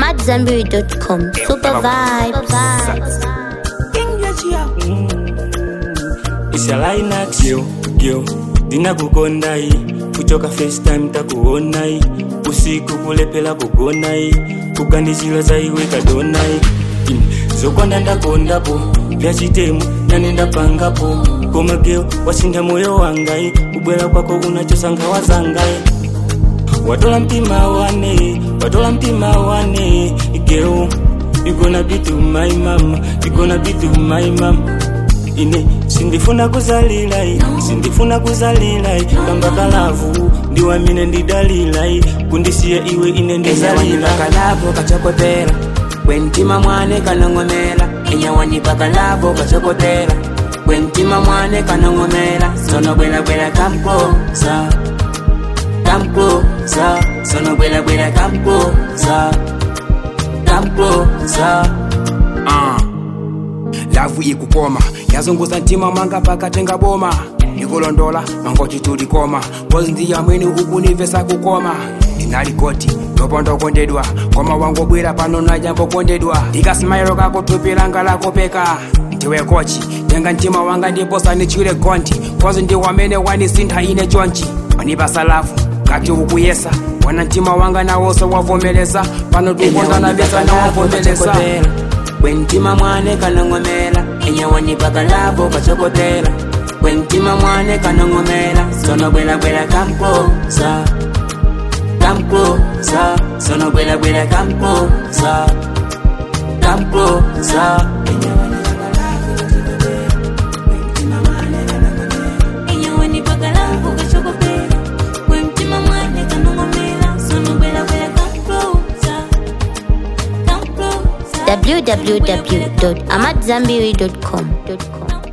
AmadZanbury.com. Super vibes. It's a line at you, dina kukondai kuchoka first time takuonai usiku kulepela kugonai kukandishila zaiwe kadonai zokwanda ndakondapo vyachitemu nanenda pangapo komageo wasinda moyo wangai ubwela kwako unachosanga wazangai watola mtima wane girl you gonna be to my mama, you gonna be to my mama. Ine sindifuna kuzalilai kamba kalavu ndiwamine ndidalilai kundisiye iwe ine ndizalila kalavu kachokotela wentima mwane kanongomela enyawanipa kalavu kachokotela wentima mwane kanongomela sono bwela kamkosa sono bwela kamkosa lavu ikukoma yazunguza ntima manga pakatenga boma nikulondola mangoti tulikoma bozi ndiyamweni ukunivesa kukoma ndinalikoti lopondo kondedwa koma wangu bwira pano na jambo kondedwa ikasimairo kako tupilanga lako peka ndiwe kochi tenga ntima wanga ndiposa nichule konti kozi ndiwamene wanisintha ine chonchi wanipasa lavu kati ukuyesa wana ntima wanga nawoso wavomeleza pano tukondana besa na wavomeleza wentima mwane kanongomela enyawanipa kalavu kachokotela wentima mwane kanongomela sono bwela kamkosa sono bwela kamkosa enyawanipa kalavu kachokotela wentima mwane kanongomela sono bwela kamkosa www.amadzanbury.com.